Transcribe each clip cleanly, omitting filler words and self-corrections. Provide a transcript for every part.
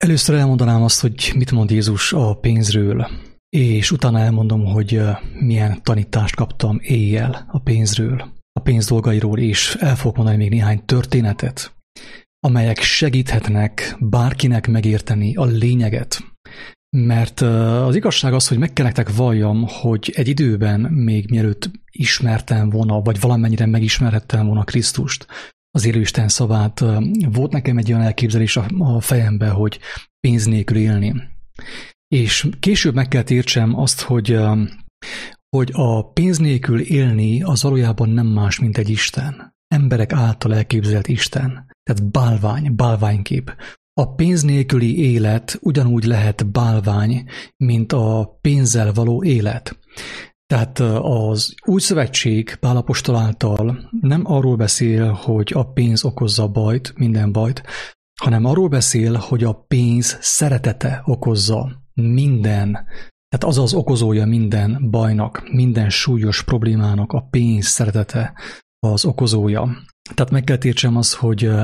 Először elmondanám azt, hogy mit mond Jézus a pénzről, és utána elmondom, hogy milyen tanítást kaptam éjjel a pénzről, a pénz dolgairól, és el fogok mondani még néhány történetet, amelyek segíthetnek bárkinek megérteni a lényeget. Mert az igazság az, hogy meg kell nektek valljam, hogy egy időben, még mielőtt ismertem volna, vagy valamennyire megismerhettem volna Krisztust, az élő Isten szavát, volt nekem egy olyan elképzelés a fejemben, hogy pénz nélkül élni. És később meg kell értsem azt, hogy a pénz nélkül élni az valójában nem más, mint egy Isten. Emberek által elképzelt Isten. Tehát bálványkép. A pénz nélküli élet ugyanúgy lehet bálvány, mint a pénzzel való élet. Tehát az új szövetség Pál apostol által nem arról beszél, hogy a pénz okozza bajt, minden bajt, hanem arról beszél, hogy a pénz szeretete okozza minden, tehát az az okozója minden bajnak, minden súlyos problémának, a pénz szeretete az okozója. Tehát meg kell értsem azt,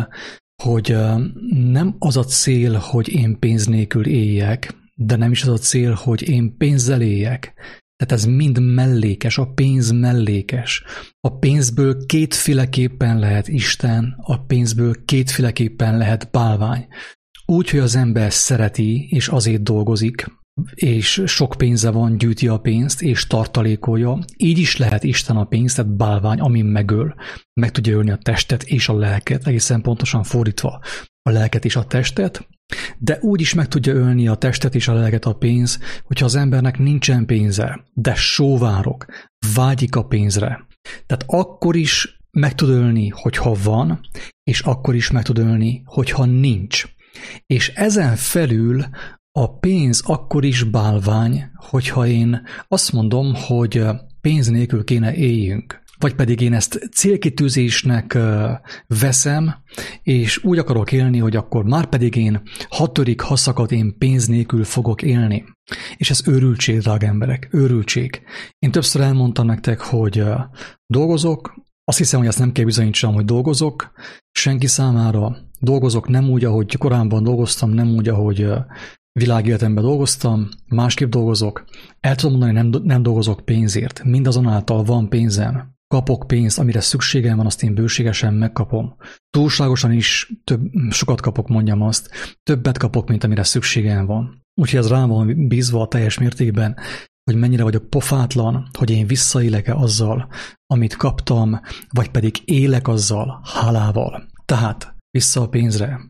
hogy nem az a cél, hogy én pénz nélkül éljek, de nem is az a cél, hogy én pénzzel éljek. Tehát ez mind mellékes, a pénz mellékes. A pénzből kétféleképpen lehet Isten, a pénzből kétféleképpen lehet bálvány. Úgy, hogy az ember szereti, és azért dolgozik, és sok pénze van, gyűjti a pénzt, és tartalékolja. Így is lehet Isten a pénz, tehát bálvány, amin megöl. Meg tudja ölni a testet és a lelket, egészen pontosan fordítva a lelket és a testet, de úgy is meg tudja ölni a testet és a lelket a pénz, hogyha az embernek nincsen pénze, de sóvárok, vágyik a pénzre. Tehát akkor is meg tud ölni, hogyha van, és akkor is meg tud ölni, hogyha nincs. És ezen felül a pénz akkor is bálvány, hogyha én azt mondom, hogy pénz nélkül kéne éljünk. Vagy pedig én ezt célkitűzésnek veszem, és úgy akarok élni, hogy akkor már pedig én, ha törik, ha szakad, én pénz nélkül fogok élni. És ez őrültség, drága emberek, őrültség. Én többször elmondtam nektek, hogy dolgozok, azt hiszem, hogy ezt nem kell bizonyítsam, hogy dolgozok, senki számára dolgozok nem úgy, ahogy korábban dolgoztam, nem úgy, ahogy világéletemben dolgoztam, másképp dolgozok. El tudom mondani, hogy nem dolgozok pénzért, mindazonáltal van pénzem. Kapok pénzt, amire szükségem van, azt én bőségesen megkapom. Túlságosan is sokat kapok, mondjam azt. Többet kapok, mint amire szükségem van. Úgyhogy ez rám van bízva a teljes mértékben, hogy mennyire vagyok pofátlan, hogy én visszaélek-e azzal, amit kaptam, vagy pedig élek azzal hálával. Tehát vissza a pénzre.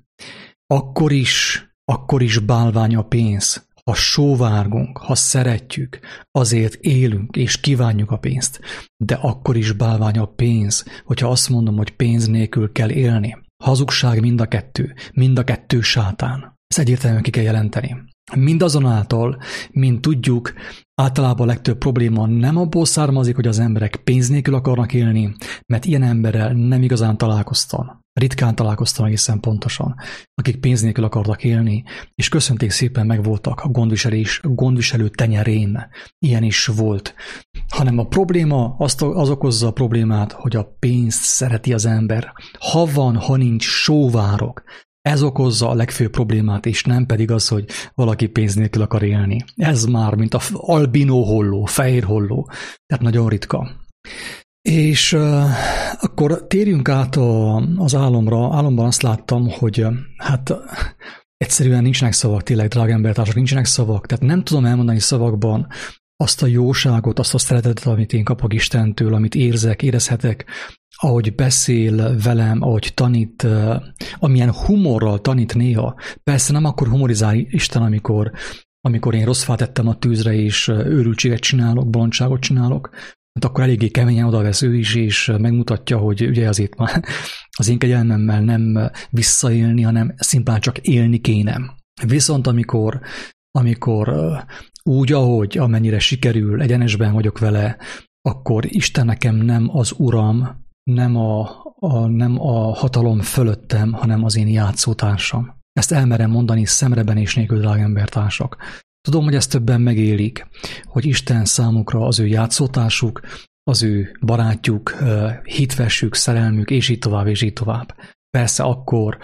Akkor is bálvány a pénz. Ha sóvárgunk, ha szeretjük, azért élünk és kívánjuk a pénzt. De akkor is bálvány a pénz, hogyha azt mondom, hogy pénz nélkül kell élni. Hazugság mind a kettő sátán. Ezt egyértelműen ki kell jelenteni. Mindazonáltal, mint tudjuk, általában a legtöbb probléma nem abból származik, hogy az emberek pénz nélkül akarnak élni, mert ilyen emberrel nem igazán találkoztam. Ritkán találkoztam egészen pontosan, akik pénz nélkül akartak élni, és köszönték szépen megvoltak a gondviselő tenyerén. Ilyen is volt. Hanem a probléma, az okozza a problémát, hogy a pénzt szereti az ember. Ha van, ha nincs, sóvárok. Ez okozza a legfőbb problémát, és nem pedig az, hogy valaki pénz nélkül akar élni. Ez már, mint a albinó holló, fehér holló. Tehát nagyon ritka. És akkor térjünk át az álomra. Álomban azt láttam, hogy hát egyszerűen nincsenek szavak, tényleg, drága embertársak, nincsenek szavak. Tehát nem tudom elmondani szavakban azt a jóságot, azt a szeretetet, amit én kapok Istentől, amit érezhetek, ahogy beszél velem, ahogy tanít, amilyen humorral tanít néha. Persze nem akkor humorizál Isten, amikor én rossz fát tettem a tűzre, és őrültséget csinálok, bolondságot csinálok, akkor eléggé keményen odavesz ő is, és megmutatja, hogy ugye azért már az én kegyelmemmel nem visszaélni, hanem szimplán csak élni kéne. Viszont amikor úgy, amennyire sikerül, egyenesben vagyok vele, akkor Isten nekem nem az Uram, nem a hatalom fölöttem, hanem az én játszótársam. Ezt elmerem mondani szemrebenés nélkül, drága embertársak. Tudom, hogy ezt többen megélik, hogy Isten számukra az ő játszótársuk, az ő barátjuk, hitvesük, szerelmük, és így tovább, és így tovább. Persze akkor,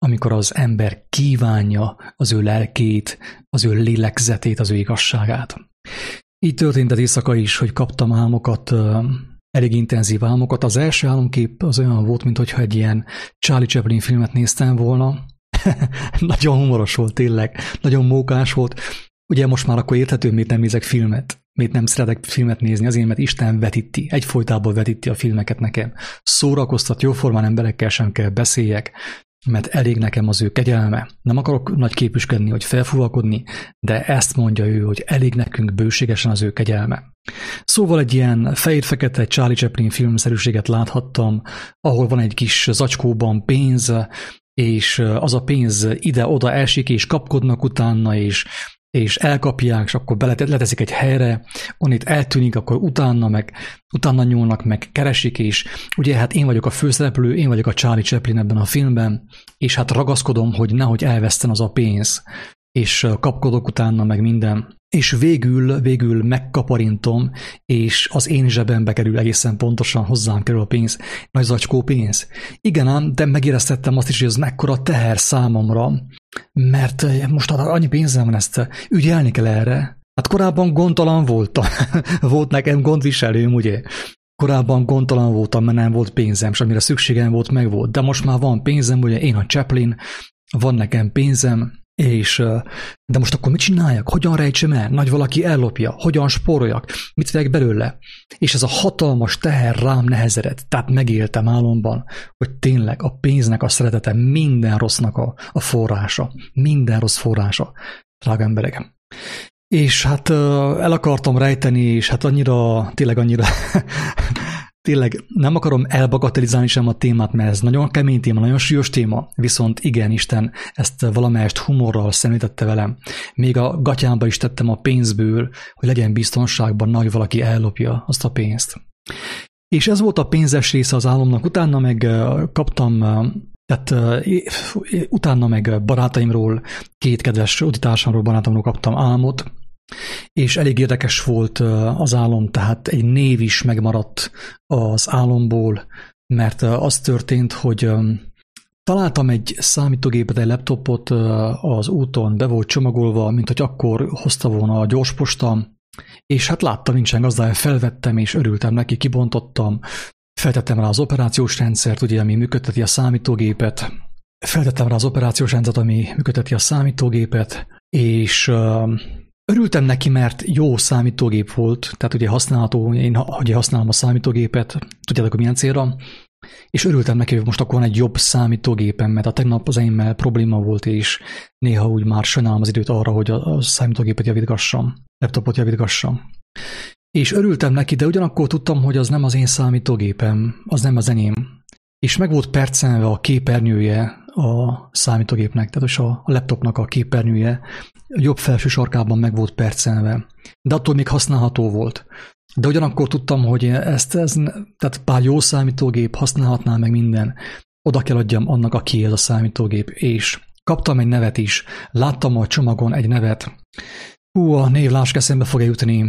amikor az ember kívánja az ő lelkét, az ő lélegzetét, az ő igazságát. Így történt az éjszaka is, hogy kaptam álmokat, elég intenzív álmokat. Az első álomkép az olyan volt, mintha egy ilyen Charlie Chaplin filmet néztem volna. Nagyon humoros volt tényleg, nagyon mókás volt. Ugye most már akkor érthető, miért nem nézek filmet, miért nem szeretek filmet nézni, azért, mert Isten vetíti, egyfolytában vetíti a filmeket nekem. Szórakoztat, jóformán emberekkel sem kell beszéljek, mert elég nekem az ő kegyelme. Nem akarok nagy képüskedni, hogy felfúvalkodni, de ezt mondja ő, hogy elég nekünk bőségesen az ő kegyelme. Szóval egy ilyen fehér-fekete Charlie Chaplin filmszerűséget láthattam, ahol van egy kis zacskóban pénz, és az a pénz ide-oda esik, és kapkodnak utána, és elkapják, és akkor leteszik egy helyre, onnit eltűnik, akkor utána nyúlnak, meg keresik, és ugye hát én vagyok a főszereplő, én vagyok a Charlie Chaplin ebben a filmben, és hát ragaszkodom, hogy nehogy elveszten az a pénz, és kapkodok utána, meg minden. És végül megkaparintom, és az én zsebembe kerül egészen pontosan, hozzám kerül a pénz, nagy zacskó pénz. Igen ám, de megéreztettem azt is, hogy ez mekkora teher számomra, mert most annyi pénzem van, ezt ügyelni kell erre. Hát korábban gondtalan voltam, volt nekem gondviselőm, ugye? Korábban gondtalan voltam, mert nem volt pénzem, és amire szükségem volt, meg volt. De most már van pénzem, ugye én a Chaplin, van nekem pénzem, de most akkor mit csináljak? Hogyan rejtsem el? Nagy valaki ellopja? Hogyan spóroljak? Mit vegyek belőle? És ez a hatalmas teher rám nehezedett. Tehát megéltem álomban, hogy tényleg a pénznek a szeretete minden rossznak a forrása. Minden rossz forrása, drága emberek. És hát el akartam rejteni, és hát annyira tényleg nem akarom elbagatelizálni sem a témát, mert ez nagyon kemény téma, nagyon súlyos téma, viszont igen, Isten ezt valamelyest humorral szemlítette velem. Még a gatyámba is tettem a pénzből, hogy legyen biztonságban, nagy valaki ellopja azt a pénzt. És ez volt a pénzes része az álomnak, utána meg kaptam, utána meg barátaimról, két kedves utitársamról, barátomról kaptam álmot, és elég érdekes volt az álom, tehát egy név is megmaradt az álomból, mert az történt, hogy találtam egy számítógépet, egy laptopot az úton, be volt csomagolva, mint hogy akkor hozta volna a gyorsposta, és hát láttam, nincsen gazdája, felvettem, és örültem neki, kibontottam, feltettem rá az operációs rendszert, ugye, ami működteti a számítógépet, és örültem neki, mert jó számítógép volt, tehát ugye használható, én ugye használom a számítógépet, tudjátok, milyen célra, és örültem neki, hogy most akkor van egy jobb számítógépem, mert a tegnap az enyémmel probléma volt, és néha úgy már sajnálom az időt arra, hogy a számítógépet javítgassam, laptopot javítgassam. És örültem neki, de ugyanakkor tudtam, hogy az nem az én számítógépem, az nem az enyém. És meg volt percelve a képernyője a számítógépnek, tehát a laptopnak a képernyője, a jobb felső sarkában meg volt percelve, de attól még használható volt. De ugyanakkor tudtam, hogy tehát pár jó számítógép használhatná meg minden, oda kell adjam annak, aki ez a számítógép, és kaptam egy nevet is, láttam a csomagon egy nevet. A név lásk eszembe fog jutni.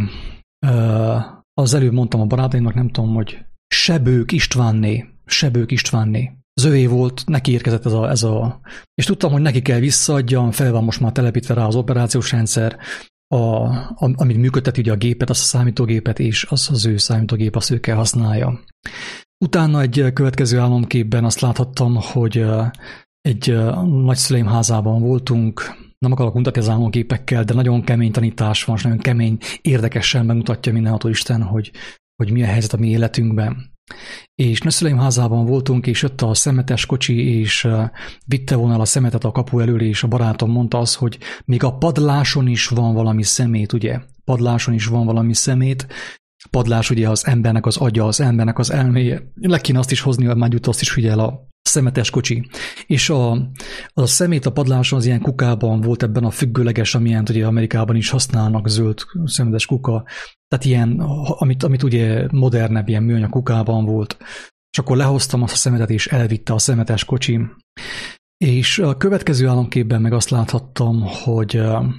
Az előbb mondtam a barátaimnak, nem tudom, hogy Sebők Istvánné. Az övé volt, neki érkezett ez a... És tudtam, hogy neki kell visszaadjam, fel van most már telepítve rá az operációs rendszer, amit működteti ugye a gépet, azt a számítógépet, és az ő számítógép, azt ő kell használja. Utána egy következő álomképben azt láthattam, hogy egy nagyszüleim házában voltunk, nem akarok mutatni az álomképekkel, de nagyon kemény tanítás van, és nagyon kemény, érdekesen bemutatja mindenható Isten, hogy mi a helyzet a mi életünkben. És nagyszüleim házában voltunk, és jött a szemetes kocsi, és vitte volna a szemetet a kapu elől, és a barátom mondta azt, hogy még a padláson is van valami szemét, ugye? Padláson is van valami szemét. Padlás ugye az embernek az agya, az embernek az elméje. Le kéne azt is hozni, hogy már jut, azt is figyel a szemetes kocsi. És a szemét a padláson az ilyen kukában volt, ebben a függőleges, amilyen ugye Amerikában is használnak, zöld szemetes kuka. Tehát ilyen, amit ugye modernebb, ilyen műanyag kukában volt. És akkor lehoztam azt a szemetet, és elvitte a szemetes kocsi. És a következő álomképben meg azt láthattam, hogy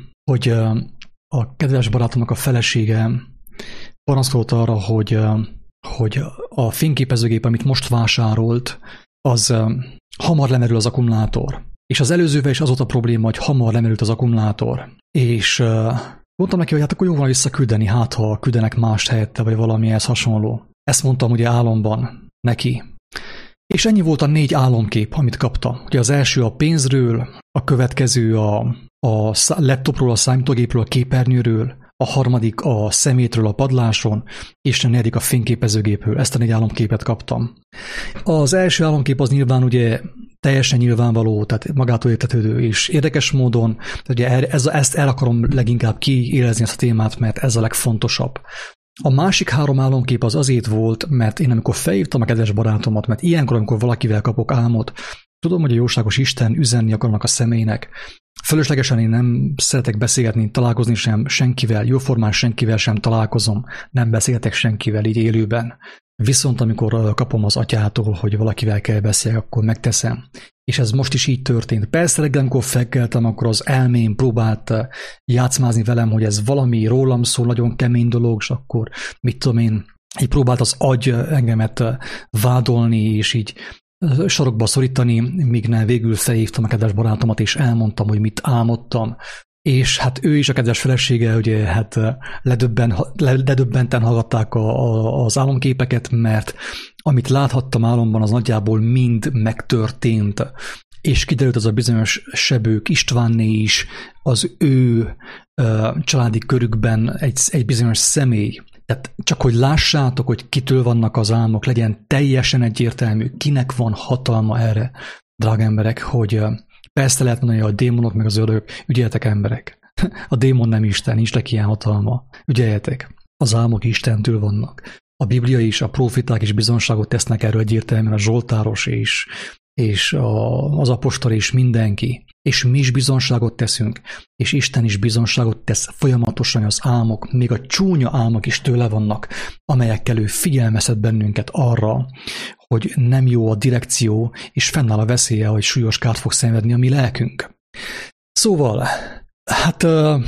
a kedves barátomnak a felesége panaszkolt arra, hogy a fényképezőgép, amit most vásárolt, az hamar lemerül az akkumulátor. És az előzővel is az volt a probléma, hogy hamar lemerült az akkumulátor. És mondtam neki, hogy hát akkor jó van visszaküldeni, hát ha küldenek más helyette, vagy valamihez hasonló. Ezt mondtam ugye álomban neki. És ennyi volt a 4 álomkép, amit kaptam. Ugye az első a pénzről, a következő a laptopról, a számítógépről, a képernyőről, a harmadik a szemétről a padláson, és a negyedik a fényképezőgépről. Ezt a 4 álomképet kaptam. Az első álomkép az nyilván ugye teljesen nyilvánvaló, tehát magától értetődő, és érdekes módon, ugye ezt el akarom leginkább kiélezni ezt a témát, mert ez a legfontosabb. A másik 3 álomkép az azért volt, mert én amikor felhívtam a kedves barátomat, mert ilyenkor, amikor valakivel kapok álmot, tudom, hogy a jóságos Isten üzenni akarnak a személynek. Fölöslegesen én nem szeretek beszélgetni, találkozni sem senkivel, jóformán senkivel sem találkozom, nem beszélgetek senkivel így élőben. Viszont amikor kapom az atyától, hogy valakivel kell beszélni, akkor megteszem. És ez most is így történt. Persze reggel, amikor felkeltem, akkor az elmém próbált játszmázni velem, hogy ez valami rólam szól, nagyon kemény dolog, és akkor mit tudom én, így próbált az agy engemet vádolni, és így sarokba szorítani, míg nem végül felhívtam a kedves barátomat, és elmondtam, hogy mit álmodtam. És hát ő is, a kedves felesége, ugye hát ledöbbenten hallgatták az álomképeket, mert amit láthattam álomban, az nagyjából mind megtörtént. És kiderült az a bizonyos Sebők Istvánné is, az ő családi körükben egy bizonyos személy. Tehát csak hogy lássátok, hogy kitől vannak az álmok, legyen teljesen egyértelmű, kinek van hatalma erre, drága emberek, hogy persze lehet mondani, hogy a démonok meg az ördögök, ügyeljetek emberek. A démon nem Isten, nincs neki ilyen hatalma. Ügyeljetek, az álmok Istentől vannak. A Biblia is, a prófiták is bizonságot tesznek erről egyértelműen, a Zsoltáros és az apostol és mindenki. És mi is bizonságot teszünk, és Isten is bizonságot tesz folyamatosan, az álmok, még a csúnya álmok is tőle vannak, amelyekkel ő figyelmeztet bennünket arra, hogy nem jó a direkció, és fennáll a veszélye, hogy súlyos kárt fog szenvedni a mi lelkünk. Szóval, hát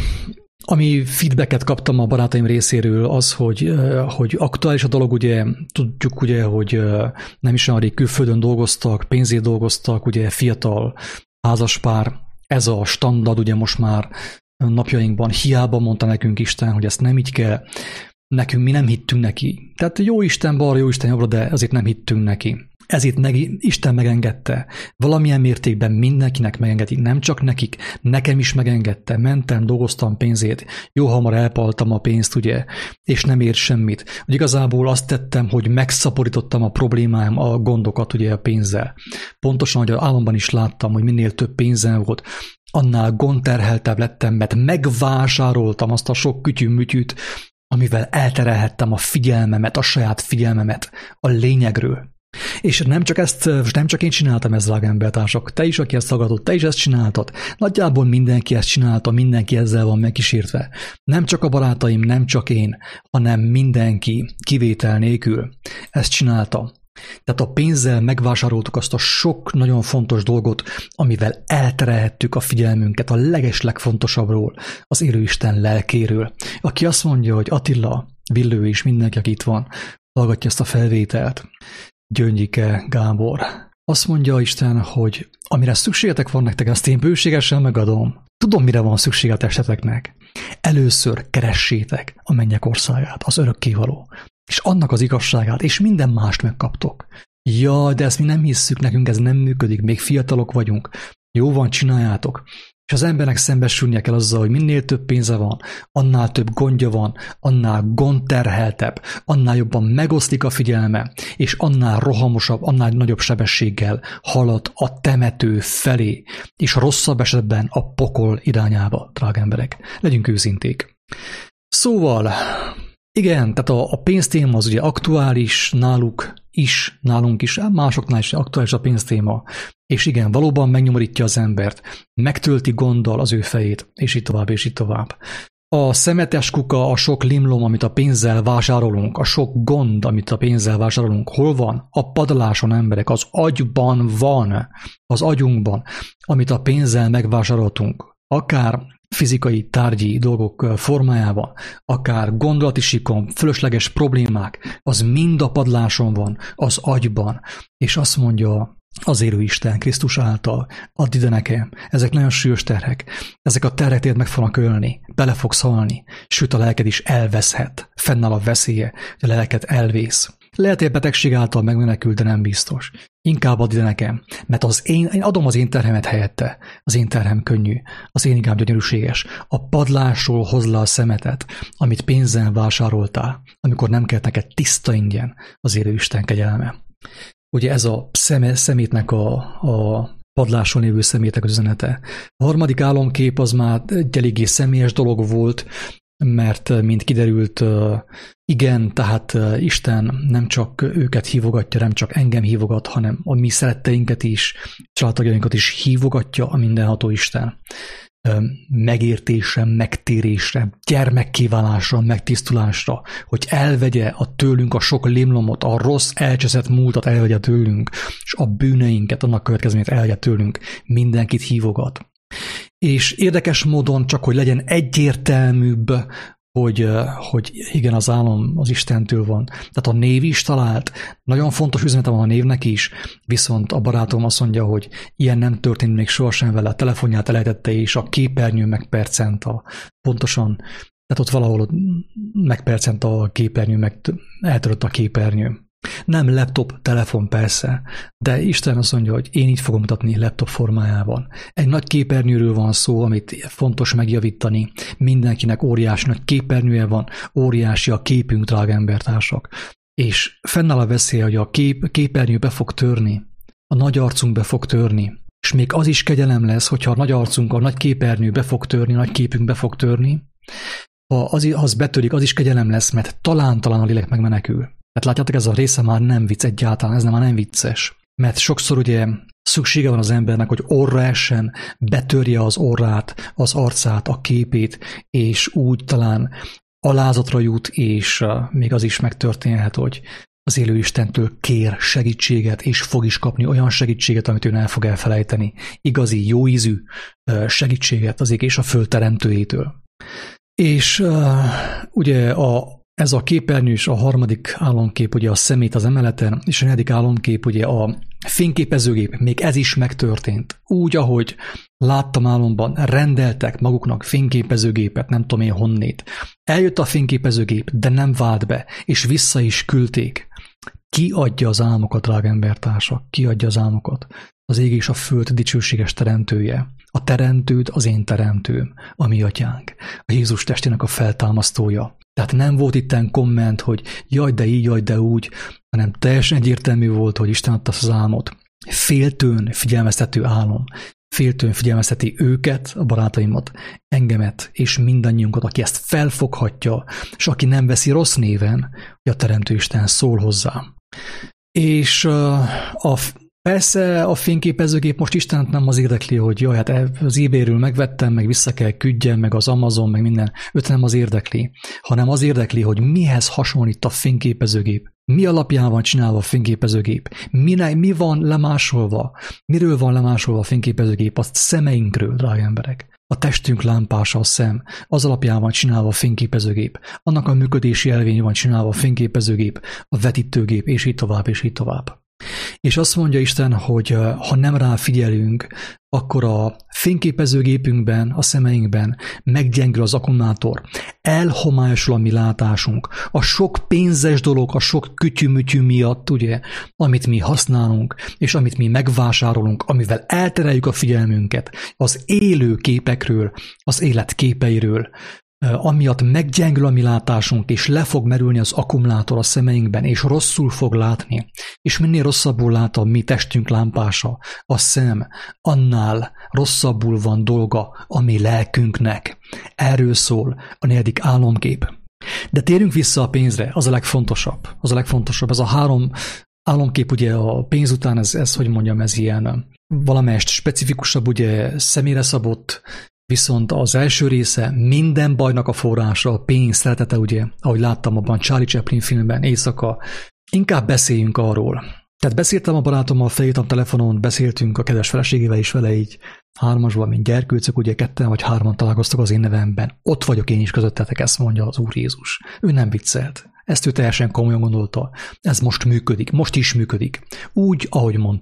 ami feedbacket kaptam a barátaim részéről az, hogy aktuális a dolog, ugye tudjuk, ugye, hogy nem is olyan rég külföldön dolgoztak, pénzért dolgoztak, ugye fiatal házaspár, ez a standard ugye most már napjainkban, hiába mondta nekünk Isten, hogy ezt nem így kell, nekünk mi nem hittünk neki. Tehát jó Isten balra, jó Isten jobbra, de azért nem hittünk neki. Ezért Isten megengedte. Valamilyen mértékben mindenkinek megengedi, nem csak nekik, nekem is megengedte. Mentem, dolgoztam pénzét, jó hamar elpaltam a pénzt, ugye, és nem ért semmit. Úgy igazából azt tettem, hogy megszaporítottam a problémáim, a gondokat ugye a pénzzel. Pontosan, hogy az álomban is láttam, hogy minél több pénzem volt, annál gondterheltebb lettem, mert megvásároltam azt a sok kütyű-mütyűt, amivel elterelhettem a figyelmemet, a saját figyelmemet a lényegről. És nem csak én csináltam ezt, drága embertársak, te is, aki ezt hallgatod, te is ezt csináltad. Nagyjából mindenki ezt csinálta, mindenki ezzel van megkísértve. Nem csak a barátaim, nem csak én, hanem mindenki kivétel nélkül ezt csinálta. Tehát a pénzzel megvásároltuk azt a sok nagyon fontos dolgot, amivel elterelhettük a figyelmünket a legfontosabbról, az élő Isten lelkéről. Aki azt mondja, hogy Attila, Villő és mindenki, aki itt van, hallgatja ezt a felvételt, Gyöngyike Gábor. Azt mondja Isten, hogy amire szükségetek van nektek, azt én bőségesen megadom. Tudom, mire van szükség a testeteknek. Először keressétek a mennyek országát, az örökkévaló, és annak az igazságát, és minden mást megkaptok. Jaj, de ezt mi nem hisszük, nekünk ez nem működik, még fiatalok vagyunk. Jó van, csináljátok. És az embernek szembesülnie kell azzal, hogy minél több pénze van, annál több gondja van, annál gondterheltebb, annál jobban megoszlik a figyelme, és annál rohamosabb, annál nagyobb sebességgel halad a temető felé, és rosszabb esetben a pokol irányába, drága emberek. Legyünk őszinték. Szóval, igen, tehát a pénztéma az ugye aktuális nálunk is, másoknál is aktuális a pénztéma. És igen, valóban megnyomorítja az embert, megtölti gonddal az ő fejét, és így tovább, és így tovább. A szemetes kuka, a sok limlom, amit a pénzzel vásárolunk, a sok gond, amit a pénzzel vásárolunk, hol van? A padláson, emberek, az agyban van, az agyunkban, amit a pénzzel megvásároltunk. Akár fizikai, tárgyi dolgok formájában, akár gondolati sikon, fölösleges problémák, az mind a padláson van, az agyban. És azt mondja az élő Isten Krisztus által. Add ide nekem. Ezek nagyon súlyos terhek. Ezek a terhek téged meg fognak ölni, bele fogsz halni, sőt a lelked is elveszhet. Fennáll a veszélye, hogy a lelked elvész. Lehet, hogy a betegség által megmenekül, de nem biztos. Inkább add ide nekem, mert én adom az én terhemet helyette. Az én terhem könnyű, az én igám gyönyörűséges. A padlásról hozd le a szemetet, amit pénzzel vásároltál, amikor nem kellett neked tiszta ingyen az élő Isten kegyelme. Ugye ez a szemétnek a padláson lévő szemétek az üzenete. A harmadik álomkép az már egy eléggé személyes dolog volt, mert mint kiderült, igen, tehát Isten nem csak őket hívogatja, nem csak engem hívogat, hanem a mi szeretteinket is, családtagjainkat is hívogatja a mindenható Isten. Megértésre, megtérésre, gyermekkiválásra, megtisztulásra, hogy elvegye a tőlünk a sok limlomot, a rossz, elcseszett múltat elvegye tőlünk, és a bűneinket, annak következményét elvegye tőlünk. Mindenkit hívogat. És érdekes módon csak, hogy legyen egyértelműbb, hogy igen, az álom az Istentől van. Tehát a név is talált. Nagyon fontos üzenete van a névnek is, viszont a barátom azt mondja, hogy ilyen nem történt még sohasem vele. A telefonját elejtette, és a képernyő megpercent pontosan, tehát ott valahol megpercent a képernyő, eltörött a képernyő. Nem laptop, telefon persze, de Isten azt mondja, hogy én így fogom mutatni laptop formájában. Egy nagy képernyőről van szó, amit fontos megjavítani. Mindenkinek óriási nagy képernyője van, óriási a képünk, drága embertársak. És fennáll a veszély, hogy a képernyő be fog törni, a nagy arcunk be fog törni, és még az is kegyelem lesz, hogyha a nagy arcunk, a nagy képernyő be fog törni, a nagy képünk be fog törni, ha az betörik, az is kegyelem lesz, mert talán a lélek megmenekül. Tehát látjátok, ez a része már nem vicc egyáltalán, ez már nem vicces. Mert sokszor ugye szüksége van az embernek, hogy orra essen, betörje az orrát, az arcát, a képét, és úgy talán alázatra jut, és még az is megtörténhet, hogy az élő Istentől kér segítséget, és fog is kapni olyan segítséget, amit ő nem fog elfelejteni. Igazi, jóízű segítséget az ég és a föld teremtőjétől. És ugye ez a képernyős, a harmadik álomkép, ugye a szemét az emeleten, és a negyedik álomkép, ugye a fényképezőgép, még ez is megtörtént. Úgy, ahogy láttam álomban, rendeltek maguknak fényképezőgépet, nem tudom én honnét. Eljött a fényképezőgép, de nem vált be, és vissza is küldték. Ki adja az álmokat, drága embertársak? Ki adja az álmokat? Az ég és a föld dicsőséges teremtője. A teremtőd az én teremtőm, a mi atyánk, a Jézus testének a feltámasztója. Tehát nem volt itten komment, hogy jaj, de így, jaj, de úgy, hanem teljesen egyértelmű volt, hogy Isten adta az álmot. Féltőn figyelmeztető álom. Féltőn figyelmezteti őket, a barátaimat, engemet és mindannyiunkat, aki ezt felfoghatja, és aki nem veszi rossz néven, hogy a Teremtő Isten szól hozzá. És persze a fényképezőgép most Istent nem az érdekli, hogy jaj, hát az eBay-ről megvettem, meg vissza kell küldjem, meg az Amazon, meg minden. Őt nem az érdekli, hanem az érdekli, hogy mihez hasonlít a fényképezőgép. Mi alapján van csinálva a fényképezőgép? Mi van lemásolva? Miről van lemásolva a fényképezőgép? A szemeinkről, drága emberek. A testünk lámpása a szem. Az alapján van csinálva a fényképezőgép. Annak a működési elvénye van csinálva a fényképezőgép, a vetítőgép, és így tovább, és így tovább. És azt mondja Isten, hogy ha nem rá figyelünk, akkor a fényképezőgépünkben, a szemeinkben meggyengül az akkumulátor, elhomályosul a mi látásunk. A sok pénzes dolog, a sok kütyümütyű miatt, ugye, amit mi használunk, és amit mi megvásárolunk, amivel eltereljük a figyelmünket az élő képekről, az élet képeiről, amiatt meggyengül a mi látásunk, és le fog merülni az akkumulátor a szemeinkben, és rosszul fog látni. És minél rosszabbul lát a mi testünk lámpása, a szem, annál rosszabbul van dolga a mi lelkünknek. Erről szól a negyedik álomkép. De térjünk vissza a pénzre, az a legfontosabb. Az a legfontosabb. Ez a 3 álomkép, ugye a pénz után, ez hogy mondjam, ez ilyen valamelyest specifikusabb, ugye személyre szabott, viszont az első része minden bajnak a forrása, a pénz szeretete, ugye, ahogy láttam abban Charlie Chaplin filmben, éjszaka. Inkább beszéljünk arról. Tehát beszéltem a barátommal, felírtam telefonon, beszéltünk a kedves feleségével is vele így 3-asban, mint gyerkőcök, ugye 2 vagy 3 találkoztak az én nevemben. Ott vagyok én is közöttetek, ezt mondja az Úr Jézus. Ő nem viccelt. Ezt ő teljesen komolyan gondolta. Ez most működik, most is működik. Úgy, ahogy mondtam.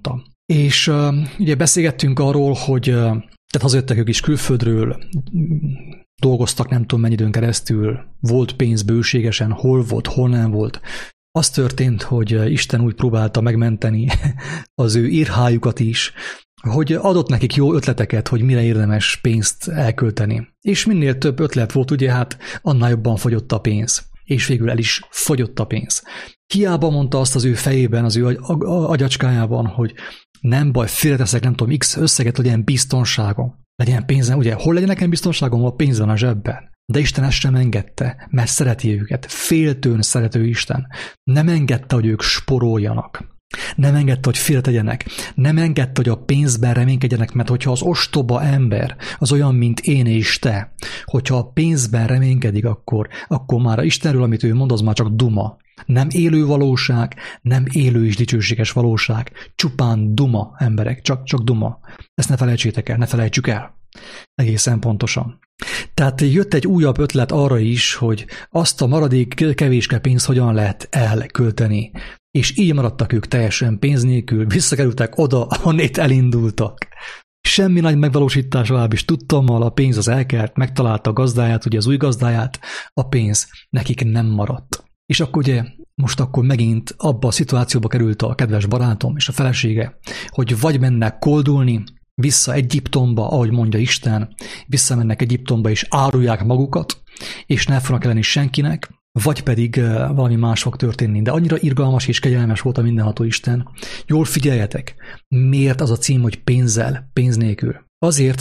És ugye beszélgettünk arról, hogy tehát hazajöttek ők is külföldről, dolgoztak nem tudom mennyi időn keresztül, volt pénz bőségesen, hol volt, hol nem volt. Az történt, hogy Isten úgy próbálta megmenteni az ő írhájukat is, hogy adott nekik jó ötleteket, hogy mire érdemes pénzt elkölteni. És minél több ötlet volt, ugye hát annál jobban fogyott a pénz. És végül el is fogyott a pénz. Hiába mondta azt az ő fejében, az ő agyacskájában, hogy nem baj, félreteszek, nem tudom, x összeget, legyen biztonságom, legyen pénzem. Ugye, hol legyen nekem biztonságom? A pénz van a zsebben. De Isten ezt sem engedte, mert szereti őket. Féltőn szerető Isten. Nem engedte, hogy ők sporoljanak. Nem engedte, hogy félretegyenek. Nem engedte, hogy a pénzben reménykedjenek, mert hogyha az ostoba ember az olyan, mint én és te, hogyha a pénzben reménykedik, akkor már Istenről, amit ő mond, az már csak duma. Nem élő valóság, nem élő és dicsőséges valóság. Csupán duma, emberek, csak duma. Ezt ne felejtsétek el, ne felejtsük el. Egészen pontosan. Tehát jött egy újabb ötlet arra is, hogy azt a maradék kevéske pénzt hogyan lehet elkölteni. És így maradtak ők teljesen pénz nélkül, visszakerültek oda, ahonnét elindultak. Semmi nagy megvalósítás legalábbis tudtommal, a pénz az elkelt, megtalálta a gazdáját, ugye az új gazdáját, a pénz nekik nem maradt. És akkor ugye most akkor megint abba a szituációba került a kedves barátom és a felesége, hogy vagy mennek koldulni vissza Egyiptomba, ahogy mondja Isten, visszamennek Egyiptomba és árulják magukat, és ne fognak elleni senkinek, vagy pedig valami más fog történni. De annyira irgalmas és kegyelmes volt a mindenható Isten. Jól figyeljetek, miért az a cím, hogy pénzzel, pénz nélkül? Azért,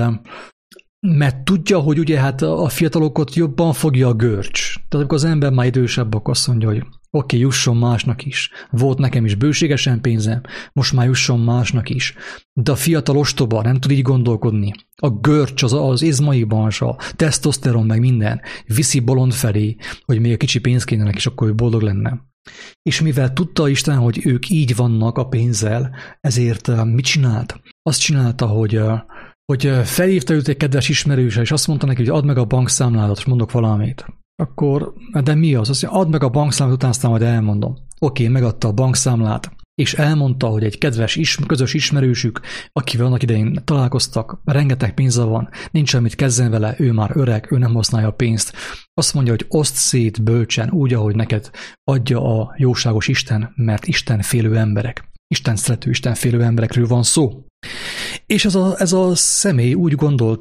mert tudja, hogy ugye hát a fiatalokat jobban fogja a görcs. Tehát amikor az ember már idősebb, akkor azt mondja, hogy oké, jusson másnak is. Volt nekem is bőségesen pénzem, most már jusson másnak is. De a fiatal ostoba nem tud így gondolkodni. A görcs, az izmaiban, a tesztoszteron meg minden viszi bolond felé, hogy még a kicsi pénz kéne neki, és akkor ő boldog lenne. És mivel tudta Isten, hogy ők így vannak a pénzzel, ezért mit csinált? Azt csinálta, hogy felhívta őt egy kedves ismerőse, és azt mondta neki, hogy add meg a bankszámládat, és mondok valamit. Akkor, de mi az? Azt mondja, add meg a bankszámlát, utána aztán majd elmondom. Oké, megadta a bankszámlát, és elmondta, hogy egy kedves, közös ismerősük, akivel annak idején találkoztak, rengeteg pénze van, nincs semmit kezdeni vele, ő már öreg, ő nem használja a pénzt. Azt mondja, hogy oszd szét bölcsen, úgy, ahogy neked adja a jóságos Isten, mert Isten félő emberek. Isten szerető, Isten félő emberekről van szó. És ez a személy úgy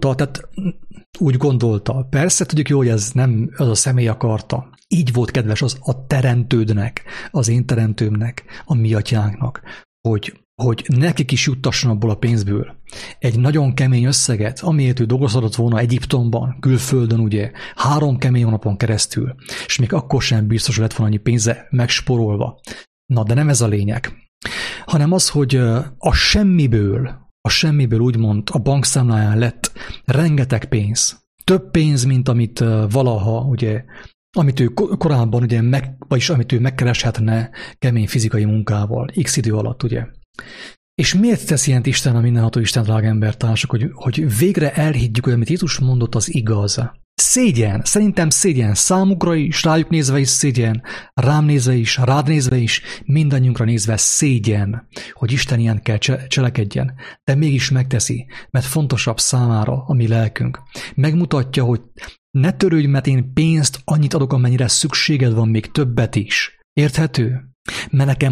gondolta. Persze tudjuk jó, hogy ez nem az a személy akarta. Így volt kedves az a teremtődnek, az én teremtőmnek, a mi atyánknak, hogy nekik is juttasson abból a pénzből egy nagyon kemény összeget, amiért ő dolgozhatott volna Egyiptomban, külföldön ugye, 3 kemény hónapon keresztül, és még akkor sem biztos lett volna annyi pénze megsporolva. Na, de nem ez a lényeg, hanem az, hogy a semmiből úgymond a bankszámláján lett rengeteg pénz. Több pénz, mint amit valaha, ugye, amit ő korábban, ugye, vagyis amit ő megkereshetne kemény fizikai munkával, x idő alatt, ugye. És miért tesz ilyent Isten, a mindenható Isten, drága embertársak, hogy végre elhiggyük, hogy amit Jézus mondott, az igaz? Szégyen, szerintem szégyen számukra is, rájuk nézve is szégyen, rám nézve is, rád nézve is, mindannyiunkra nézve szégyen, hogy Isten ilyen kell cselekedjen, de mégis megteszi, mert fontosabb számára a mi lelkünk. Megmutatja, hogy ne törődj, mert én pénzt annyit adok, amennyire szükséged van, még többet is. Érthető? Mert nekem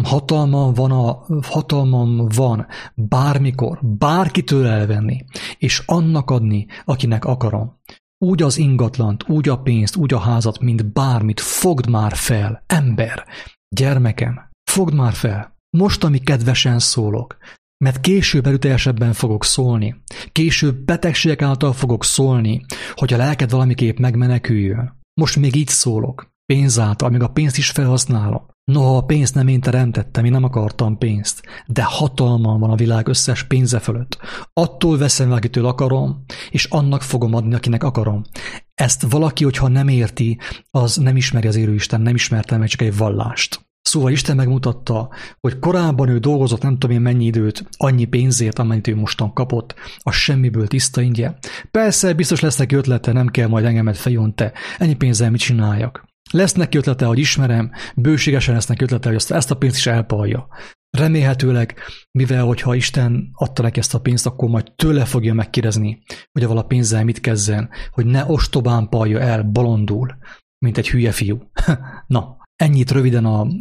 hatalmam van bármikor, bárkitől elvenni, és annak adni, akinek akarom. Úgy az ingatlant, úgy a pénzt, úgy a házat, mint bármit, fogd már fel, ember, gyermekem, fogd már fel. Most, ami kedvesen szólok, mert később erőteljesebben fogok szólni, később betegségek által fogok szólni, hogy a lelked valamiképp megmeneküljön. Most még így szólok, pénz által, még a pénzt is felhasználom. Noha a pénzt nem én teremtettem, én nem akartam pénzt, de hatalmam van a világ összes pénze fölött. Attól veszem, akitől akarom, és annak fogom adni, akinek akarom. Ezt valaki, hogyha nem érti, az nem ismeri az élő Isten, nem ismerte meg csak egy vallást. Szóval Isten megmutatta, hogy korábban ő dolgozott nem tudom én mennyi időt, annyi pénzért, amennyit ő mostan kapott, a semmiből tiszta ingyen. Persze, biztos lesz neki ötlete, nem kell majd engemet fejon te, ennyi pénzzel mit csináljak. Lesz neki ötlete, hogy ismerem, bőségesen lesz neki ötlete, hogy ezt a pénzt is elpalja. Remélhetőleg, mivel hogyha Isten adta neki ezt a pénzt, akkor majd tőle fogja megkérdezni, hogy avval a pénzzel mit kezdjen, hogy ne ostobán palja el, bolondul, mint egy hülye fiú. Na, ennyit röviden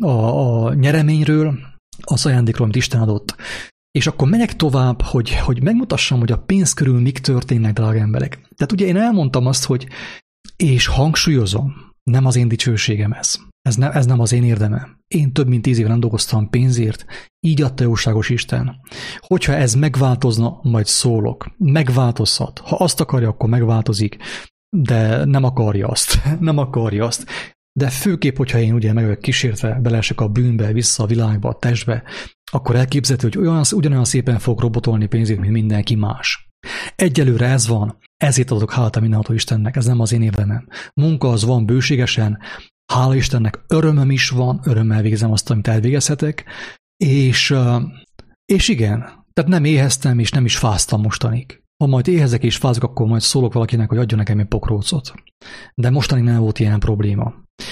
a nyereményről, az ajándékról, amit Isten adott. És akkor megyek tovább, hogy megmutassam, hogy a pénz körül mik történnek, drága emberek. Tehát ugye én elmondtam azt, hogy és hangsúlyozom, nem az én dicsőségem ez. Ez nem az én érdemem. Én több mint 10 éve nem dolgoztam pénzért, így adta jóságos Isten. Hogyha ez megváltozna, majd szólok. Megváltozhat. Ha azt akarja, akkor megváltozik, de nem akarja azt. Nem akarja azt. De főképp, hogyha én ugye meg vagyok kísértve, beleesek a bűnbe, vissza a világba, a testbe, akkor elképzelhető, hogy ugyanolyan szépen fog robotolni pénzét, mint mindenki más. Egyelőre ez van, ezért adok hálát a mindenható Istennek, ez nem az én érdemem. Munka az van bőségesen, hála Istennek, örömöm is van, örömmel végzem azt, amit elvégezhetek, és igen, tehát nem éheztem, és nem is fáztam mostanig. Ha majd éhezek és fázok, akkor majd szólok valakinek, hogy adjon nekem egy pokrócot. De mostanig nem volt ilyen probléma.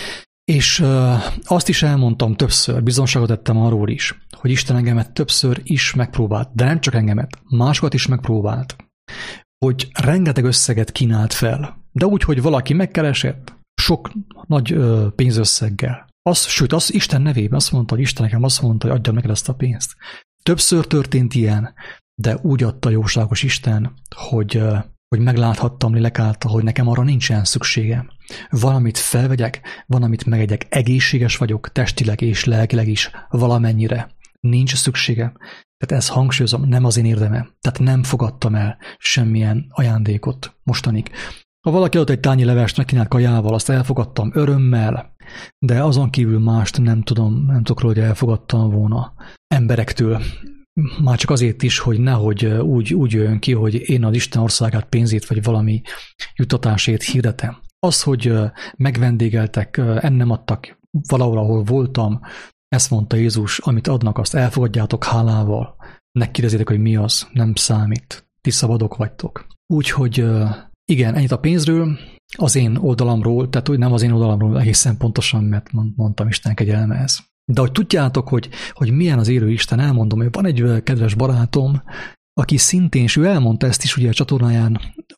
És azt is elmondtam többször, bizonságot tettem arról is, hogy Isten engemet többször is megpróbált, de nem csak engemet, másokat is megpróbált, hogy rengeteg összeget kínált fel, de úgy, hogy valaki megkeresett, sok nagy pénzösszeggel. Sőt, Isten nevében azt mondta, hogy Isten nekem azt mondta, hogy adjam neked ezt a pénzt. Többször történt ilyen, de úgy adta jóságos Isten, hogy megláthattam lélek által, hogy nekem arra nincsen szükségem. Valamit felvegyek, valamit megegyek. Egészséges vagyok, testileg és lelkileg is valamennyire. Nincs szükségem. Tehát ezt hangsúlyozom, nem az én érdemem. Tehát nem fogadtam el semmilyen ajándékot mostanig. Ha valaki adott egy tányi levest megkínált kajával, azt elfogadtam örömmel, de azon kívül mást nem tudok róla, hogy elfogadtam volna emberektől. Már csak azért is, hogy nehogy úgy jöjjön ki, hogy én az Isten országát, pénzét vagy valami juttatásért hirdetem. Az, hogy megvendégeltek, ennem adtak valahol, ahol voltam, ezt mondta Jézus, amit adnak, azt elfogadjátok hálával. Ne kérdezzétek, hogy mi az, nem számít. Ti szabadok vagytok. Úgyhogy igen, ennyit a pénzről, az én oldalamról, tehát úgy nem az én oldalamról egészen pontosan, mert mondtam Isten kegyelme ez. De hogy tudjátok, hogy milyen az élő Isten, elmondom, hogy van egy kedves barátom, aki szintén, és ő elmondta ezt is ugye a csatornáján,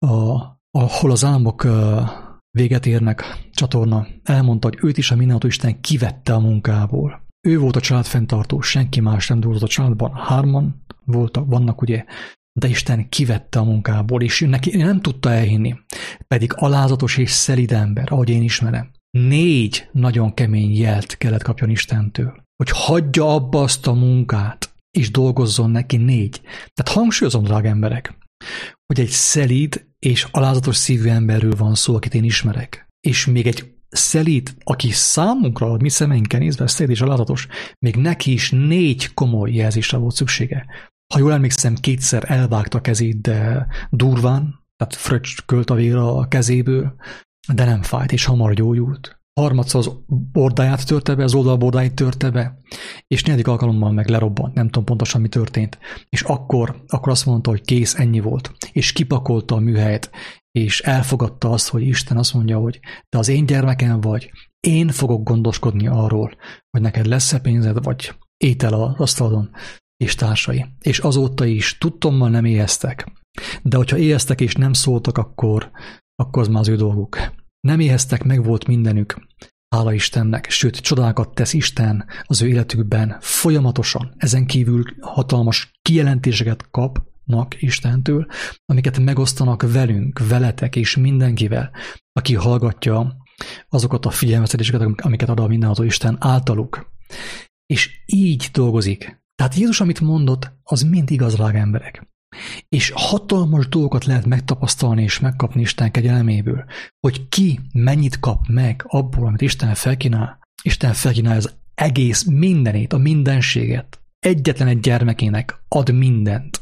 ahol az álmok véget érnek csatorna, elmondta, hogy őt is a mindenható Isten kivette a munkából. Ő volt a családfenntartó, senki más nem dolgozott a családban, 3 vannak ugye, de Isten kivette a munkából, és neki nem tudta elhinni. Pedig alázatos és szelíd ember, ahogy én ismerem. 4 nagyon kemény jelt kellett kapjon Istentől, hogy hagyja abba azt a munkát, és dolgozzon neki 4. Tehát hangsúlyozom, drága emberek, hogy egy szelíd és alázatos szívű emberről van szó, akit én ismerek. És még egy szelíd, aki számunkra, a mi szemeinkkel nézve szelíd és alázatos, még neki is 4 komoly jelzésre volt szüksége. Ha jól emlékszem, 2-szer elvágta a kezét, de durván, tehát fröccskölt a vér a kezéből, de nem fájt, és hamar gyógyult. 3-szor az bordáját törte be, az oldalbordáit törte be, és 4. alkalommal meg lerobbant, nem tudom pontosan mi történt. És akkor azt mondta, hogy kész, ennyi volt. És kipakolta a műhelyet, és elfogadta azt, hogy Isten azt mondja, hogy te az én gyermekem vagy, én fogok gondoskodni arról, hogy neked lesz-e pénzed, vagy étel az asztalon, és társai. És azóta is tudtommal nem éheztek. De hogyha éheztek és nem szóltak, akkor az már az ő dolguk. Nem éheztek, meg volt mindenük. Hála Istennek, sőt, csodákat tesz Isten az ő életükben folyamatosan. Ezen kívül hatalmas kijelentéseket kapnak Istentől, amiket megosztanak velünk, veletek és mindenkivel, aki hallgatja azokat a figyelmeztetéseket, amiket ad a mindenható Isten általuk. És így dolgozik. Tehát Jézus, amit mondott, az mind igaz, drága emberek. És hatalmas dolgokat lehet megtapasztalni és megkapni Isten kegyelméből, hogy ki mennyit kap meg abból, amit Isten felkínál. Isten felkínál az egész mindenét, a mindenséget. Egyetlen egy gyermekének ad mindent.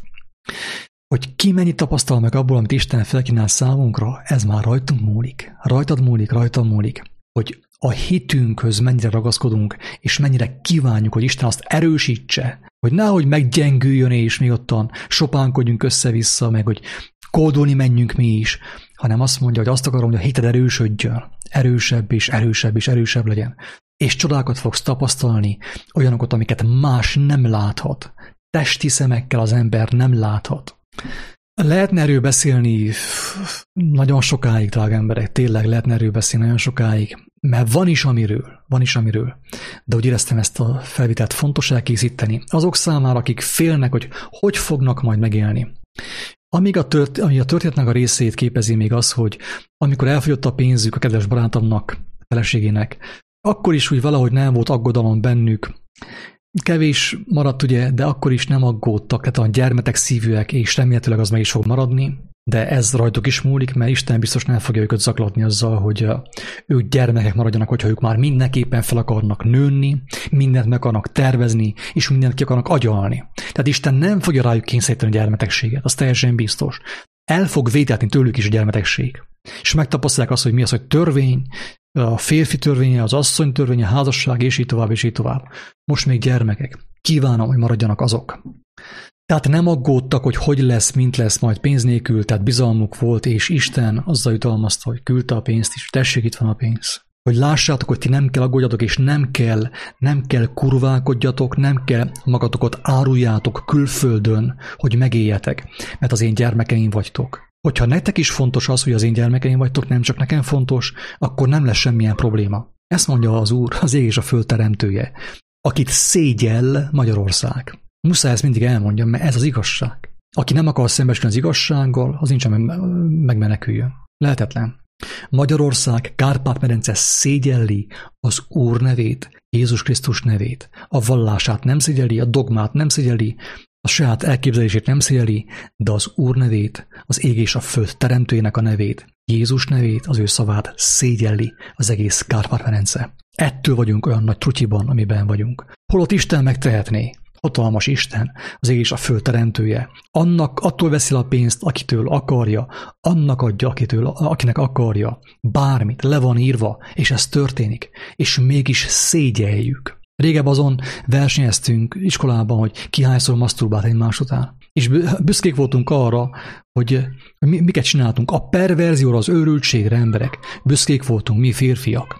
Hogy ki mennyit tapasztal meg abból, amit Isten felkínál számunkra, ez már rajtunk múlik. Rajtad múlik, hogy a hitünkhöz mennyire ragaszkodunk, és mennyire kívánjuk, hogy Isten azt erősítse, hogy nehogy meggyengüljön, és mi ottan sopánkodjunk össze-vissza, meg hogy kódolni menjünk mi is, hanem azt mondja, hogy azt akarom, hogy a hited erősödjön, erősebb és erősebb és erősebb legyen. és csodákat fogsz tapasztalni, olyanokat, amiket más nem láthat. Testi szemekkel az ember nem láthat. Lehetne erről beszélni nagyon sokáig, drága emberek, tényleg lehetne erről beszélni nagyon sokáig, mert van is amiről. De úgy éreztem ezt a felvételt fontos elkészíteni azok számára, akik félnek, hogy fognak majd megélni. Ami a történetnek a részét képezi még az, hogy amikor elfogyott a pénzük a kedves barátomnak, a feleségének, akkor is úgy valahogy nem volt aggodalom bennük. Kevés maradt ugye, de akkor is nem aggódtak, tehát a gyermetek szívűek, és remélhetőleg az meg is fog maradni, de ez rajtuk is múlik, mert Isten biztos nem fogja őket zaklatni azzal, hogy ők gyermekek maradjanak, hogyha ők már mindenképpen fel akarnak nőni, mindent meg akarnak tervezni, és mindent ki akarnak agyalni. Tehát Isten nem fogja rájuk kényszeríteni a gyermetegséget, az teljesen biztos. El fog vétetni tőlük is a gyermetegség. És megtapasztalják azt, hogy mi az, hogy törvény, a férfi törvénye, az asszony törvénye, a házasság, és így tovább, és így tovább. Most még gyermekek. Kívánom, hogy maradjanak azok. Tehát nem aggódtak, hogy lesz, mint lesz majd pénz nélkül, tehát bizalmuk volt, és Isten azzal jutalmazta, hogy küldte a pénzt is. Tessék, itt van a pénz. Hogy lássátok, hogy ti nem kell aggódjatok, és nem kell kurválkodjatok, nem kell magatokat áruljátok külföldön, hogy megéljetek, mert az én gyermekeim vagytok. Hogyha nektek is fontos az, hogy az én gyermekeim vagytok, nem csak nekem fontos, akkor nem lesz semmilyen probléma. Ezt mondja az Úr, az ég és a föld teremtője, akit szégyell Magyarország. Muszáj ezt mindig elmondjam, mert ez az igazság. Aki nem akar szembesülni az igazsággal, az nincsen megmeneküljön. Lehetetlen. Magyarország, Kárpát-medence szégyelli az Úr nevét, Jézus Krisztus nevét. A vallását nem szégyelli, a dogmát nem szégyelli, a saját elképzelését nem szégyelli, de az Úr nevét, az ég és a föld teremtőjének a nevét, Jézus nevét, az ő szavát szégyelli az egész Kárpát-medence. Ettől vagyunk olyan nagy trutyiban, amiben vagyunk. Holott Isten megtehetné. Hatalmas Isten, az ég és a föld teremtője. Attól veszi a pénzt, akitől akarja, annak adja, akinek akarja. Bármit, le van írva, és ez történik. És mégis szégyeljük. Régebb azon versenyeztünk iskolában, hogy ki hányszor maszturbált egymás után. És büszkék voltunk arra, hogy miket csináltunk. A perverzióra, az őrültségre, emberek. Büszkék voltunk, mi férfiak.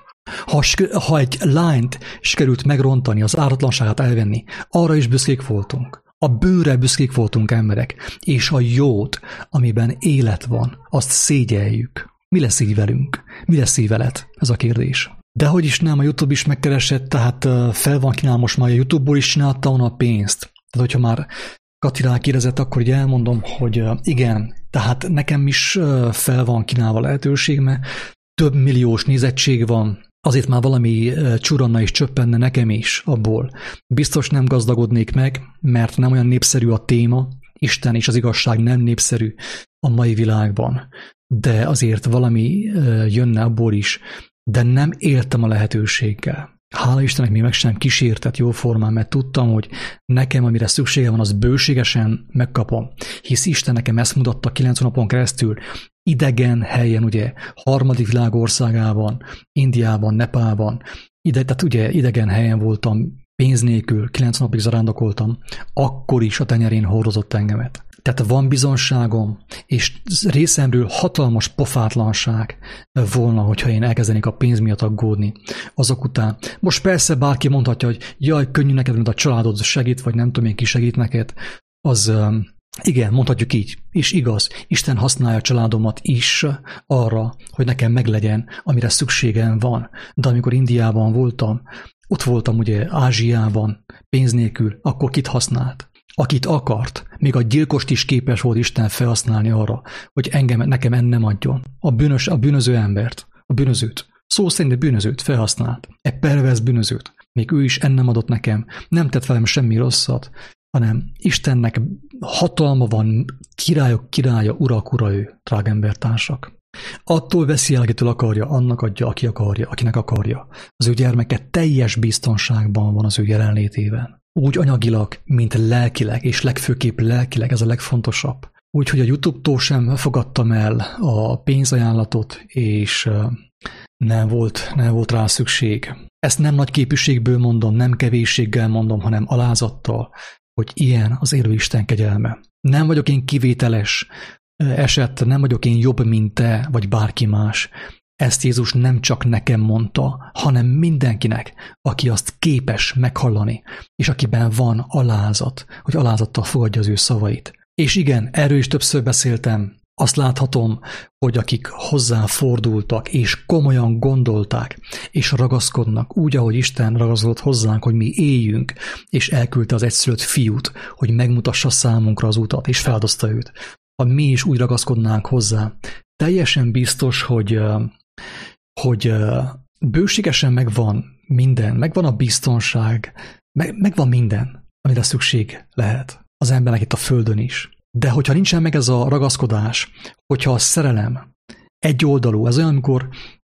Ha egy lányt sikerült megrontani, az ártatlanságát elvenni, arra is büszkék voltunk. A bőre büszkék voltunk, emberek, és a jót, amiben élet van, azt szégyeljük. Mi lesz így velünk? Mi lesz így veled? Ez a kérdés. De hogy is nem, a YouTube is megkeresett, tehát fel van kínálva, most már a YouTube-ból is csinálta volna a pénzt. Tehát hogyha már Kati rákérdezett, akkor így elmondom, hogy igen, tehát nekem is fel van kínálva lehetőség, mert több milliós nézettség van, azért már valami csuranna is csöppenne nekem is abból. Biztos nem gazdagodnék meg, mert nem olyan népszerű a téma, Isten és az igazság nem népszerű a mai világban. De azért valami jönne abból is, de nem éltem a lehetőséggel. Hála Istennek még meg sem kísértett jó formán, mert tudtam, hogy nekem, amire szüksége van, az bőségesen megkapom. Hisz Isten nekem ezt mutatta 90 napon keresztül, idegen helyen, ugye, harmadik világ országában, Indiában, Nepálban, tehát ugye idegen helyen voltam, pénz nélkül, 9 napig zarándokoltam, akkor is a tenyerén hordozott engemet. Tehát van bizonságom, és részemről hatalmas pofátlanság volna, hogyha én elkezdenék a pénz miatt aggódni azok után. Most persze bárki mondhatja, hogy jaj, könnyű neked, mint a családod segít, vagy nem tudom én ki segít neked, az igen, mondhatjuk így, és igaz, Isten használja a családomat is arra, hogy nekem meglegyen, amire szükségem van. De amikor Indiában voltam, ott voltam ugye Ázsiában, pénz nélkül, akkor kit használt? Akit akart, még a gyilkost is képes volt Isten felhasználni arra, hogy nekem ennem adjon. A bűnöző embert, a bűnözőt, szó szerint a bűnözőt felhasznált. Egy pervers bűnözőt. Még ő is ennem adott nekem, nem tett velem semmi rosszat, hanem Istennek hatalma van, királyok királya, urak ura ő, drága embertársak. Attól veszi el, akitől akarja, annak adja, aki akarja, akinek akarja. Az ő gyermeke teljes biztonságban van az ő jelenlétében. Úgy anyagilag, mint lelkileg, és legfőképp lelkileg, ez a legfontosabb. Úgyhogy a YouTube-tól sem fogadtam el a pénzajánlatot, és nem volt rá szükség. Ezt nem nagy képűségből mondom, nem kevésséggel mondom, hanem alázattal, hogy ilyen az élő Isten kegyelme. Nem vagyok én kivételes eset, nem vagyok én jobb, mint te, vagy bárki más. Ezt Jézus nem csak nekem mondta, hanem mindenkinek, aki azt képes meghallani, és akiben van alázat, hogy alázattal fogadja az ő szavait. És igen, erről is többször beszéltem, azt láthatom, hogy akik hozzá fordultak, és komolyan gondolták, és ragaszkodnak, úgy, ahogy Isten ragaszkodott hozzánk, hogy mi éljünk, és elküldte az egyszülött fiút, hogy megmutassa számunkra az utat, és feladozta őt. Ha mi is úgy ragaszkodnánk hozzá, teljesen biztos, hogy bőségesen megvan minden, megvan a biztonság, megvan minden, amire szükség lehet az embernek itt a földön is. De hogyha nincsen meg ez a ragaszkodás, hogyha a szerelem egyoldalú, ez olyan, amikor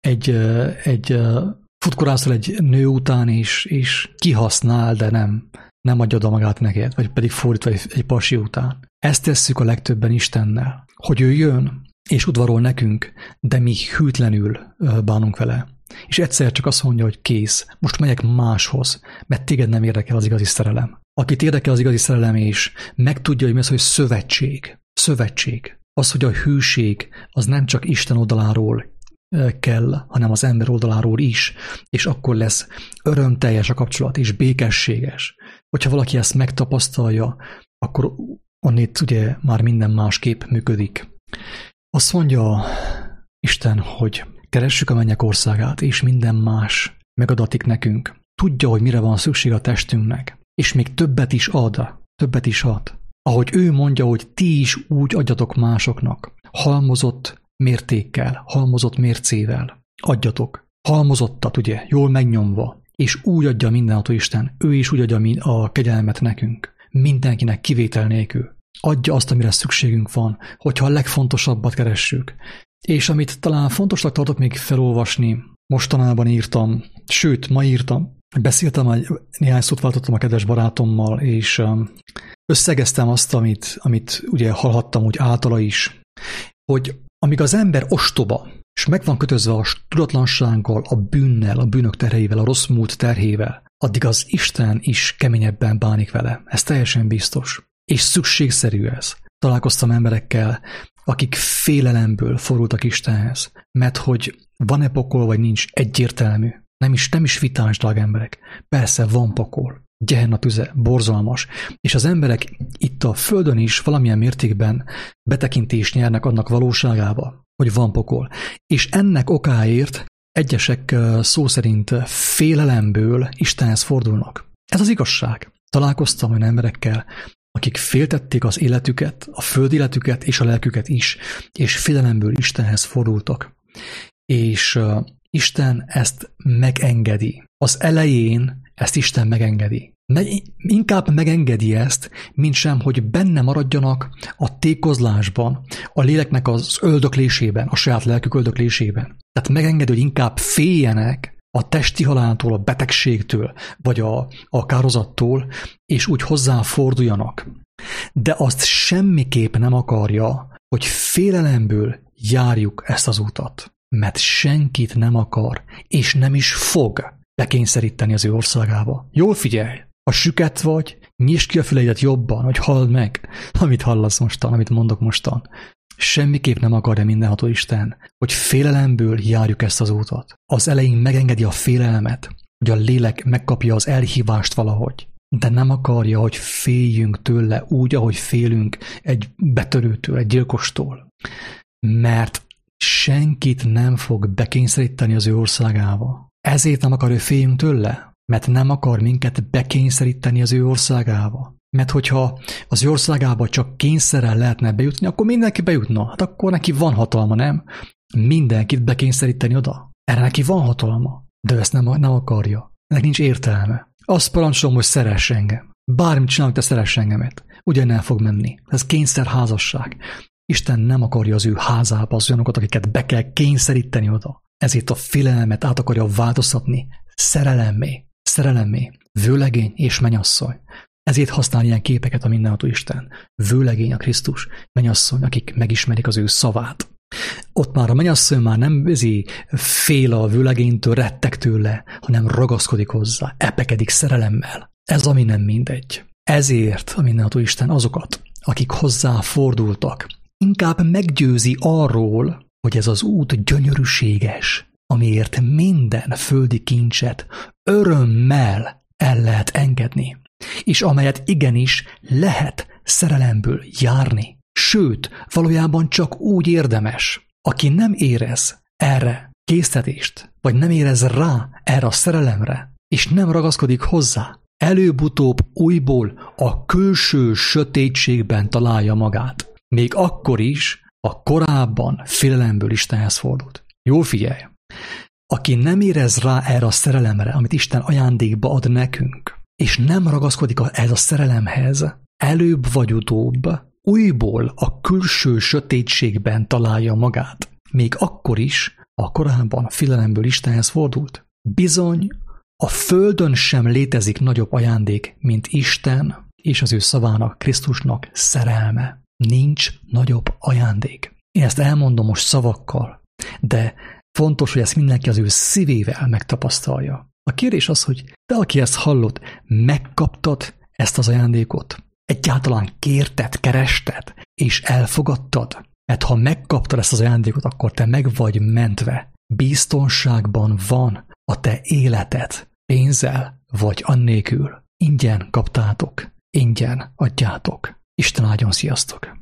egy futkorászol egy nő után és kihasznál, de nem adja oda magát neked, vagy pedig fordítva egy pasi után. Ezt tesszük a legtöbben Istennel, hogy ő jön és udvarol nekünk, de mi hűtlenül bánunk vele. És egyszer csak azt mondja, hogy kész, most megyek máshoz, mert téged nem érdekel az igazi szerelem. Akit érdekel az igazi szerelem, és megtudja, hogy mi az, hogy szövetség. Szövetség. Az, hogy a hűség, az nem csak Isten oldaláról kell, hanem az ember oldaláról is, és akkor lesz örömteljes a kapcsolat, és békességes. Hogyha valaki ezt megtapasztalja, akkor onnét ugye már minden másképp működik. Azt mondja Isten, hogy keressük a mennyek országát, és minden más megadatik nekünk. Tudja, hogy mire van szükség a testünknek, és még többet is ad. Ahogy ő mondja, hogy ti is úgy adjatok másoknak, halmozott mértékkel, halmozott mércével adjatok. Halmozottat, ugye, jól megnyomva, és úgy adja mindenható Isten, ő is úgy adja a kegyelmet nekünk, mindenkinek kivétel nélkül. Adja azt, amire szükségünk van, hogyha a legfontosabbat keressük. És amit talán fontosnak tartok még felolvasni, mostanában írtam, sőt, ma írtam, beszéltem, néhány szót váltottam a kedves barátommal, és összegeztem azt, amit ugye hallhattam úgy általa is, hogy amíg az ember ostoba, és meg van kötözve a tudatlansággal, a bűnnel, a bűnök terhével, a rossz múlt terhével, addig az Isten is keményebben bánik vele. Ez teljesen biztos. És szükségszerű ez. Találkoztam emberekkel, akik félelemből fordultak Istenhez, mert hogy van-e pokol, vagy nincs, egyértelmű. Nem is vitás, drága emberek. Persze van pokol. Gehenna tüze, borzalmas. És az emberek itt a földön is valamilyen mértékben betekintést nyernek annak valóságába, hogy van pokol. És ennek okáért egyesek szó szerint félelemből Istenhez fordulnak. Ez az igazság. Találkoztam olyan emberekkel, akik féltették az életüket, a földi életüket és a lelküket is, és félelemből Istenhez fordultak. És Isten ezt megengedi. Az elején ezt Isten megengedi. Inkább megengedi ezt, mint sem, hogy benne maradjanak a tékozlásban, a léleknek az öldöklésében, a saját lelkük öldöklésében. Tehát megengedi, hogy inkább féljenek a testi haláltól, a betegségtől, vagy a kározattól, és úgy hozzáforduljanak. De azt semmiképp nem akarja, hogy félelemből járjuk ezt az utat. Mert senkit nem akar, és nem is fog bekényszeríteni az ő országába. Jól figyelj! Ha süket vagy, nyisd ki a füleidet jobban, hogy halld meg, amit hallasz mostan, amit mondok mostan. Semmiképp nem akarja mindenható Isten, hogy félelemből járjuk ezt az útat. Az elején megengedi a félelmet, hogy a lélek megkapja az elhívást valahogy. De nem akarja, hogy féljünk tőle úgy, ahogy félünk egy betörőtől, egy gyilkostól. Mert senkit nem fog bekényszeríteni az ő országába. Ezért nem akar, hogy féljünk tőle, mert nem akar minket bekényszeríteni az ő országába. Mert hogyha az ő országába csak kényszerrel lehetne bejutni, akkor mindenki bejutna. Hát akkor neki van hatalma, nem? Mindenkit bekényszeríteni oda. Erre neki van hatalma, de ezt nem akarja. Ennek nincs értelme. Azt parancsolom, hogy szeress engem. Bármit csinálok, te szeress engemet. Ugyan fog menni. Ez kényszerházasság. Isten nem akarja az ő házába az olyanokat, akiket be kell kényszeríteni oda. Ezért a félelmet át akarja változtatni szerelemmé, vőlegény és mennyasszony. Ezért használ ilyen képeket a mindenható Isten. Vőlegény a Krisztus, mennyasszony, akik megismerik az ő szavát. Ott már a mennyasszony már nem fél a vőlegénytől, retteg tőle, hanem ragaszkodik hozzá, epekedik szerelemmel. Ez ami nem mindegy. Ezért a mindenható Isten azokat, akik hozzá fordultak, inkább meggyőzi arról, hogy ez az út gyönyörűséges, amiért minden földi kincset örömmel el lehet engedni, és amelyet igenis lehet szerelemből járni. Sőt, valójában csak úgy érdemes, aki nem érez erre késztetést, vagy nem érez rá erre a szerelemre, és nem ragaszkodik hozzá, előbb-utóbb újból a külső sötétségben találja magát. Még akkor is a korábban félelemből Istenhez fordult. Jó figyelj! Aki nem érez rá erre a szerelemre, amit Isten ajándékba ad nekünk, és nem ragaszkodik ehhez a szerelemhez, előbb vagy utóbb újból a külső sötétségben találja magát. Még akkor is a korábban félelemből Istenhez fordult. Bizony, a földön sem létezik nagyobb ajándék, mint Isten és az ő szavának, Krisztusnak szerelme. Nincs nagyobb ajándék. Én ezt elmondom most szavakkal, de fontos, hogy ezt mindenki az ő szívével megtapasztalja. A kérdés az, hogy te, aki ezt hallott, megkaptad ezt az ajándékot? Egyáltalán kérted, kerested, és elfogadtad? Mert ha megkaptad ezt az ajándékot, akkor te meg vagy mentve. Biztonságban van a te életed, pénzzel vagy annélkül. Ingyen kaptátok, ingyen adjátok. Isten áldjon, sziasztok!